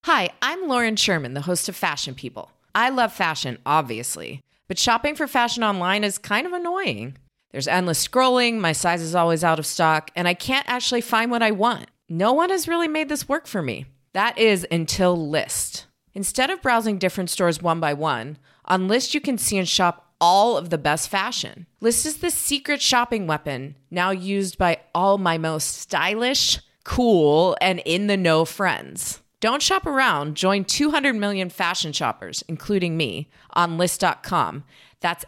Hi, I'm Lauren Sherman, the host of Fashion People. I love fashion, obviously, but shopping for fashion online is kind of annoying. There's endless scrolling, my size is always out of stock, and I can't actually find what I want. No one has really made this work for me. That is until Lyst. Instead of browsing different stores one by one, on Lyst you can see and shop all of the best fashion. Lyst is the secret shopping weapon, now used by all my most stylish, cool, and in-the-know friends. Don't shop around. Join 200 million fashion shoppers, including me, on Lyst.com. That's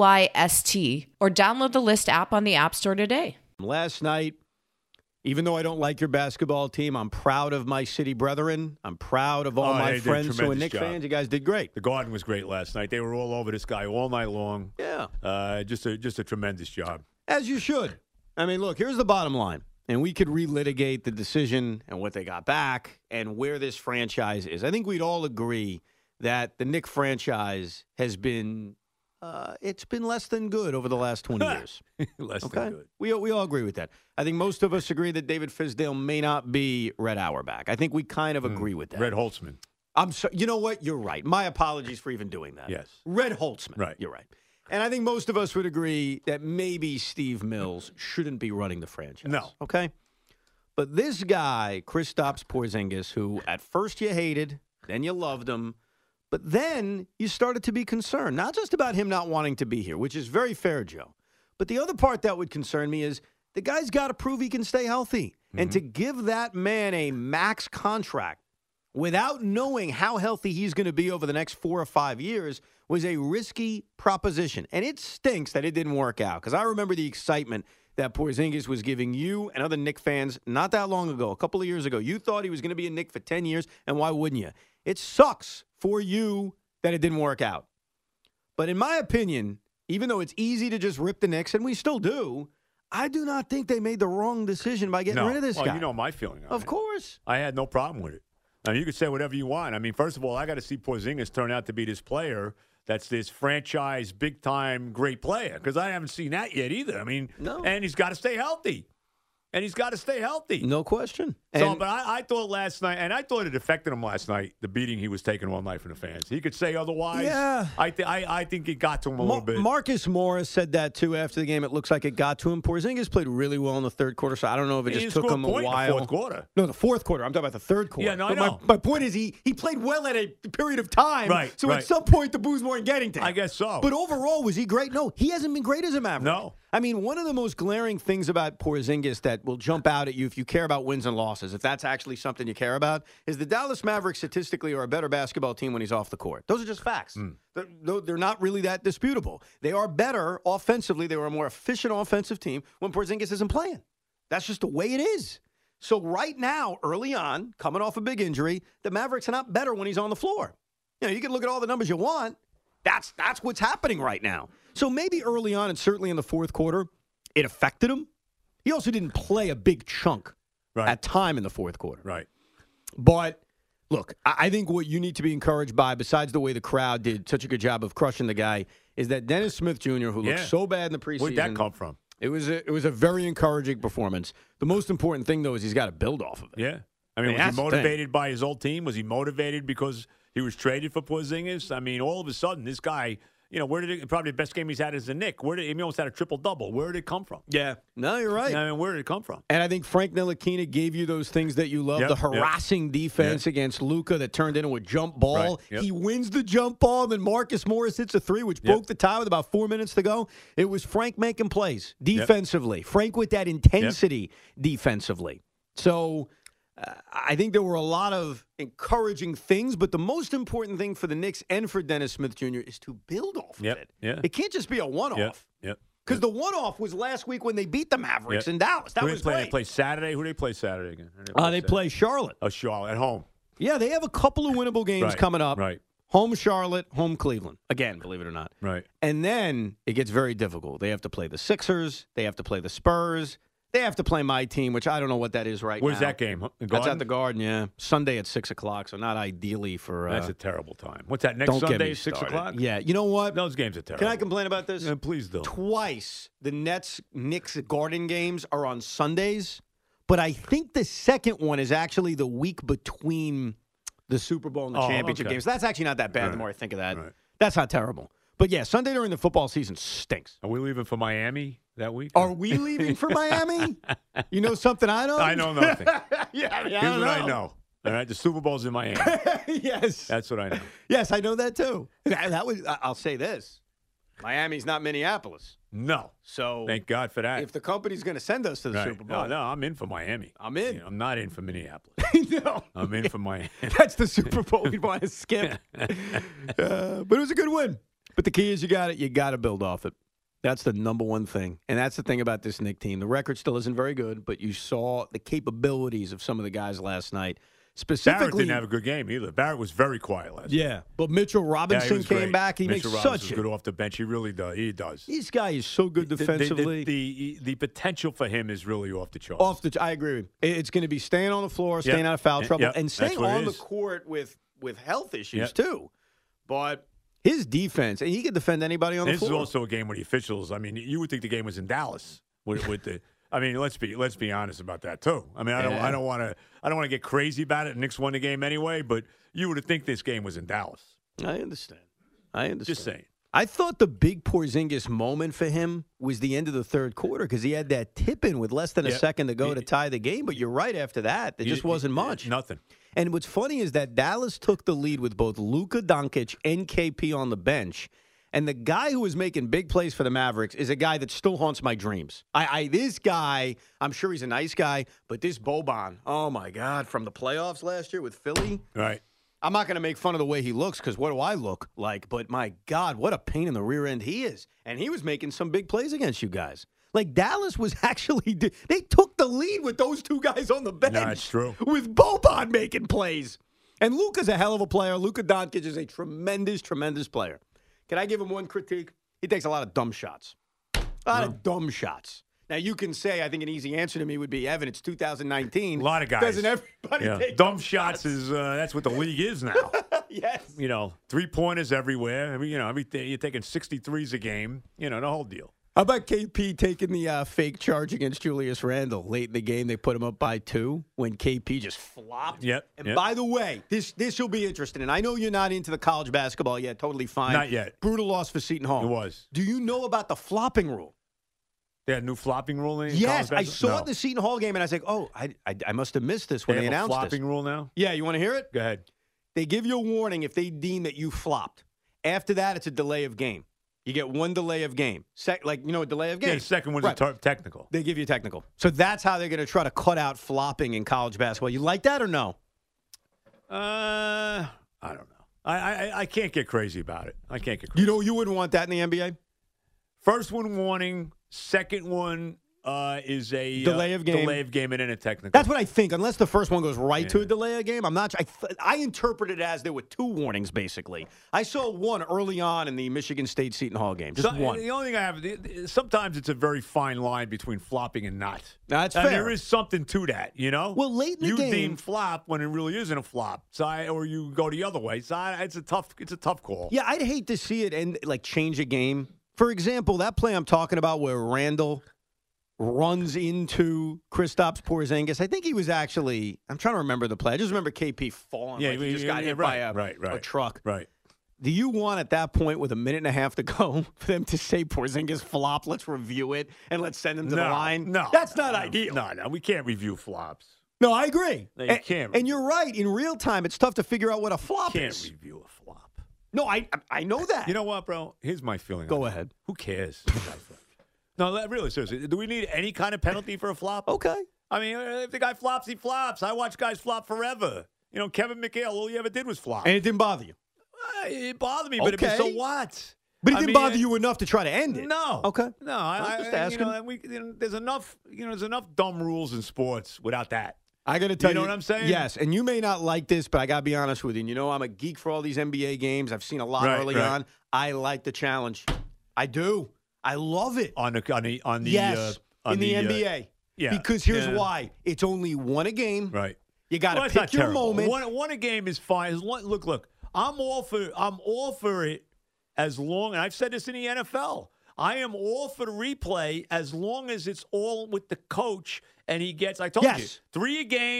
Lyst, or download the Lyst app on the App Store today. Last night, even though I don't like your basketball team, I'm proud of my city brethren. I'm proud of all my friends who are Knicks fans. You guys did great. The Garden was great last night. They were all over this guy all night long. Yeah. Just a tremendous job. As you should. I mean, look, here's the bottom line. And we could relitigate the decision and what they got back and where this franchise is. I think we'd all agree that the Knicks franchise has been it's been less than good over the last 20 years. Less than good. We all agree with that. I think most of us agree that David Fizdale may not be Red Auerbach. I think we kind of agree with that. Red Holtzman. I'm sorry. You know what? You're right. My apologies for even doing that. Yes. Red Holtzman. Right. You're right. And I think most of us would agree that maybe Steve Mills shouldn't be running the franchise. No. Okay? But this guy, Kristaps Porzingis, who at first you hated, then you loved him, but then you started to be concerned, not just about him not wanting to be here, which is very fair, Joe. But the other part that would concern me is the guy's got to prove he can stay healthy. Mm-hmm. And to give that man a max contract without knowing how healthy he's going to be over the next 4 or 5 years was a risky proposition. And it stinks that it didn't work out, because I remember the excitement that Porzingis was giving you and other Knicks fans not that long ago, a couple of years ago. You thought he was going to be a Knick for 10 years, and why wouldn't you? It sucks for you that it didn't work out. But in my opinion, even though it's easy to just rip the Knicks, and we still do, I do not think they made the wrong decision by getting rid of this guy. You know my feeling on it. Of course. I had no problem with it. Now, you could say whatever you want. I mean, first of all, I got to see Porzingis turn out to be this player that's this franchise, big-time, great player, because I haven't seen that yet either. I mean, no. And he's got to stay healthy. No question. So, but I thought last night, and I thought it affected him last night, the beating he was taking all night from the fans. He could say otherwise. Yeah. I think it got to him a little bit. Marcus Morris said that, too, after the game. It looks like it got to him. Porzingis played really well in the third quarter, so I don't know if it just took him a while. In the fourth quarter. No, the fourth quarter. I'm talking about the third quarter. Yeah, no, I know. My point is he played well at a period of time. Right. So at some point, the Bulls weren't getting to him. I guess so. But overall, was he great? No, he hasn't been great as a Maverick. No. I mean, one of the most glaring things about Porzingis that will jump out at you if you care about wins and losses, if that's actually something you care about, is the Dallas Mavericks statistically are a better basketball team when he's off the court. Those are just facts. They're not really that disputable. They are better offensively. They were a more efficient offensive team when Porzingis isn't playing. That's just the way it is. So right now, early on, coming off a big injury, the Mavericks are not better when he's on the floor. You know, you can look at all the numbers you want. That's what's happening right now. So maybe early on, and certainly in the fourth quarter, it affected him. He also didn't play a big chunk at time in the fourth quarter. Right. But, look, I think what you need to be encouraged by, besides the way the crowd did such a good job of crushing the guy, is that Dennis Smith Jr., who looked so bad in the preseason. Where'd that come from? It was a very encouraging performance. The most important thing, though, is he's got to build off of it. Yeah. I mean, was he motivated by his old team? Was he motivated because he was traded for Porzingis? I mean, all of a sudden, this guy, you know, probably the best game he's had as a Knick. He almost had a triple-double. Where did it come from? Yeah. No, you're right. I mean, where did it come from? And I think Frank Ntilikina gave you those things that you love, the harassing defense against Luka that turned into a jump ball. Right. He wins the jump ball, and then Marcus Morris hits a three, which broke the tie with about 4 minutes to go. It was Frank making plays defensively. Frank with that intensity defensively. So I think there were a lot of encouraging things, but the most important thing for the Knicks and for Dennis Smith Jr. is to build off of it. Yeah. It can't just be a one-off. Yep. Because the one-off was last week when they beat the Mavericks in Dallas. That was great. They play Saturday. Who do they play Saturday again? They play Charlotte. Oh, Charlotte at home. Yeah, they have a couple of winnable games coming up. Right. Home Charlotte, home Cleveland. Again, believe it or not. Right. And then it gets very difficult. They have to play the Sixers. They have to play the Spurs. They have to play my team, which I don't know what that is right Where's now. that game? That's at the Garden, yeah. Sunday at 6 o'clock, so not ideally for... That's a terrible time. What's that, next Sunday, 6 o'clock? Yeah, you know what? Those games are terrible. Can I complain about this? Yeah, please do. Twice the Knicks Garden games are on Sundays, but I think the second one is actually the week between the Super Bowl and the Oh, championship okay. games. That's actually not that bad. The Right. more I think of that, Right. that's not terrible. But yeah, Sunday during the football season stinks. Are we leaving for Miami that week? Are we leaving for Miami? You know something I don't? I know nothing. Yeah, I mean, I Here's don't what I know. All right, the Super Bowl's in Miami. Yes. That's what I know. Yes, I know that too. That was. I'll say this: Miami's not Minneapolis. No. So Thank God for that. if the company's going to send us to the Right. Super Bowl, No, I'm in for Miami. I'm in. You know, I'm not in for Minneapolis. no, I'm in for Miami. that's the Super Bowl we'd want to skip. But it was a good win. But the key is you got to build off it. That's the number one thing. And that's the thing about this Knick team. The record still isn't very good, but you saw the capabilities of some of the guys last night. Barrett Specifically, didn't have a good game either. Barrett was very quiet last night. yeah, but Mitchell Yeah, Robinson was came great. back. He Mitchell makes Robinson's such good off the bench. He really does. He does. This guy is so good defensively. The potential for him is really off the charts. I agree with you. It's going to be staying on the floor, staying out of foul trouble, Yep. and That's staying what it on the is. court with health issues Yep. too. But his defense, and he can defend anybody on the This floor. is also a game where the officials. I mean, you would think the game was in Dallas with the. I mean, let's be honest about that too. I mean, I don't want to get crazy about it. Knicks won the game anyway, but you would think this game was in Dallas. I understand. Just saying. I thought the big Porzingis moment for him was the end of the third quarter because he had that tip in with less than a Yeah. second to go to tie the game. But you're right. After that, there just wasn't much. Nothing. And what's funny is that Dallas took the lead with both Luka Doncic and KP on the bench. And the guy who was making big plays for the Mavericks is a guy that still haunts my dreams. This guy, I'm sure he's a nice guy, but this Boban, oh my God, from the playoffs last year with Philly. Right. I'm not going to make fun of the way he looks because what do I look like? But my God, what a pain in the rear end he is. And he was making some big plays against you guys. Like Dallas was actually, they took the lead with those two guys on the bench. No, it's true. With Boban making plays. And Luka's a hell of a player. Luka Doncic is a tremendous, tremendous player. Can I give him one critique? He takes a lot of dumb shots. A lot of dumb shots. Now, you can say, I think an easy answer to me would be, Evan, it's 2019. A lot of guys. Doesn't everybody take dumb shots is that's what the league is now. Yes. 3-pointers everywhere. Everything you're taking 63s a game. The whole deal. How about KP taking the fake charge against Julius Randle? Late in the game, they put him up by 2 when KP just flopped. Yep. And by the way, this will be interesting. And I know you're not into the college basketball yet. Totally fine. Not yet. Brutal loss for Seton Hall. It was. Do you know about the flopping rule? They had a new flopping rule in Yes, college I saw basketball? it in the Seton Hall game, and I was like, oh, I must have missed this when they They have a announced flopping this. rule now? Yeah, you want to hear it? Go ahead. They give you a warning if they deem that you flopped. After that, it's a delay of game. You get one delay of game. A delay of game. Yeah, the second one's Right. technical. They give you technical. So that's how they're going to try to cut out flopping in college basketball. You like that or no? I don't know. I can't get crazy about it. I can't get crazy. You wouldn't want that in the NBA? First one, warning. Second one is a Delay of game. Delay of game and then a technical. That's what I think. Unless the first one goes right to Yeah. a delay of game, I'm not. I interpreted it as there were 2 warnings, basically. I saw one early on in the Michigan State Seton Hall game. Just one. The only thing I have, sometimes it's a very fine line between flopping and not. That's and fair. there is something to that, Well, late in the you game, deem flop when it really isn't a flop, or you go the other way. So it's a tough call. yeah, I'd hate to see it and change a game. For example, that play I'm talking about where Randall runs into Kristaps Porzingis. I think he was actually. I'm trying to remember the play. I just remember KP falling. Yeah, he just got hit right, by a truck. Right. Do you want at that point with a minute and a half to go for them to say Porzingis flop? Let's review it and let's send him to the line. No, that's not ideal. No, we can't review flops. No, I agree. No, you can't. And you're right. In real time, it's tough to figure out what a flop Can't is. review a flop. No, I know that. You know what, bro? Here's my feeling. Go on it. ahead. Who cares? No, really, seriously. Do we need any kind of penalty for a flop? Okay. I mean, if the guy flops, he flops. I watch guys flop forever. Kevin McHale, all he ever did was flop. And it didn't bother you. It bothered me, but Okay. so what? But it I didn't mean, bother you enough to try to end it. No. Okay. No, I'm just asking. there's enough. There's enough dumb rules in sports without that. I got to tell you. You know what I'm saying? Yes, and you may not like this, but I got to be honest with you. I'm a geek for all these NBA games. I've seen a lot early on. I like the challenge. I do. I love it. On the Yes, in the NBA. yeah. Because here's Yeah. why. It's only one a game. Right. You got to Well, that's not pick your terrible. moment. One a game is fine. Look. I'm all for it as long. And I've said this in the NFL. I am all for the replay as long as it's all with the coach and he gets. I told you 3 a game.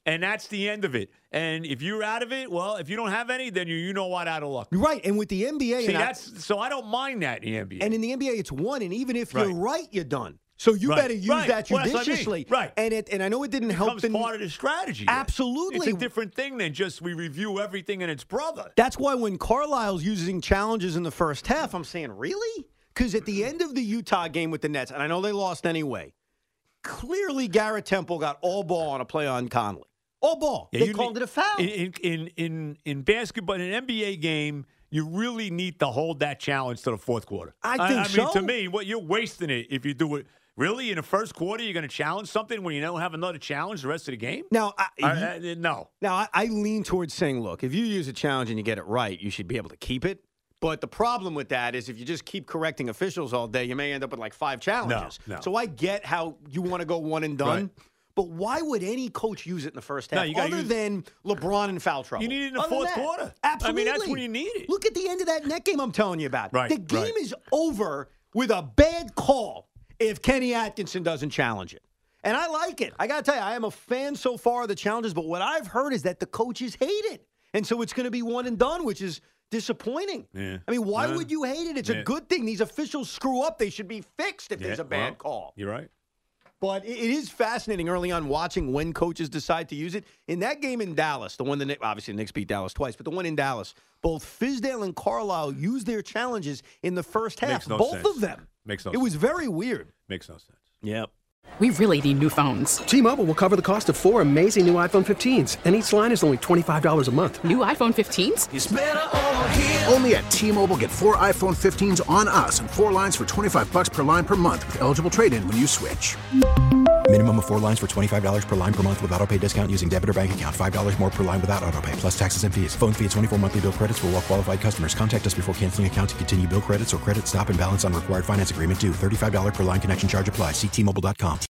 And that's the end of it. And if you're out of it, well, if you don't have any, then you know what, out of luck. Right, and with the NBA... See, so I don't mind that in the NBA. And in the NBA, it's one, and even if you're right, you're done. So you better use that judiciously. Right. And I know it didn't help. It becomes part of the strategy. Absolutely. It's a different thing than just we review everything and its brother. That's why when Carlisle's using challenges in the first half, I'm saying, really? Because at the end of the Utah game with the Nets, and I know they lost anyway, clearly Garrett Temple got all ball on a play on Conley. All ball. Yeah, they called it a foul. In basketball, in an NBA game, you really need to hold that challenge to the fourth quarter. I think so. I mean, to me, you're wasting it if you do it. Really, in the first quarter, you're going to challenge something when you don't have another challenge the rest of the game? Now, no. Now, I lean towards saying, look, if you use a challenge and you get it right, you should be able to keep it. But the problem with that is if you just keep correcting officials all day, you may end up with like 5 challenges. No. So I get how you want to go one and done. Right. But why would any coach use it in the first half other than LeBron in foul trouble? You need it in the fourth quarter. Absolutely. I mean, that's when you need it. Look at the end of that net game I'm telling you about. Right, the game is over with a bad call if Kenny Atkinson doesn't challenge it. And I like it. I got to tell you, I am a fan so far of the challenges, but what I've heard is that the coaches hate it. And so it's going to be one and done, which is disappointing. Yeah. I mean, why would you hate it? It's a good thing. These officials screw up. They should be fixed if there's a bad call. You're right. But it is fascinating early on watching when coaches decide to use it. In that game in Dallas, the one that obviously the Knicks beat Dallas twice, but the one in Dallas, both Fizdale and Carlisle used their challenges in the first half. Makes no both sense. of them. Makes no sense. It was very weird. Makes no sense. Yep. We really need new phones. T-Mobile will cover the cost of 4 amazing new iPhone 15s, and each line is only $25 a month. New iPhone 15s? It's better over here. Only at T-Mobile, get 4 iPhone 15s on us and 4 lines for $25 per line per month with eligible trade-in when you switch. Minimum of 4 lines for $25 per line per month with autopay discount using debit or bank account. $5 more per line without autopay, plus taxes and fees. Phone fee at 24 monthly bill credits for well-qualified customers. Contact us before canceling account to continue bill credits or credit stop and balance on required finance agreement due. $35 per line connection charge applies. See T-Mobile.com.